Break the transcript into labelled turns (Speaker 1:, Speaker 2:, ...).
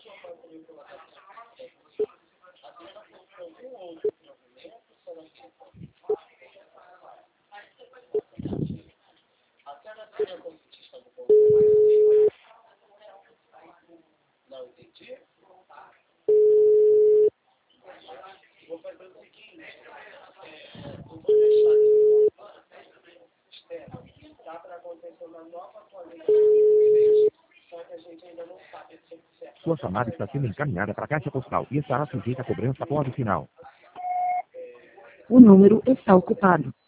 Speaker 1: Sua chamada está sendo encaminhada para a caixa postal e estará sujeita a cobrança após o final.
Speaker 2: O número está ocupado.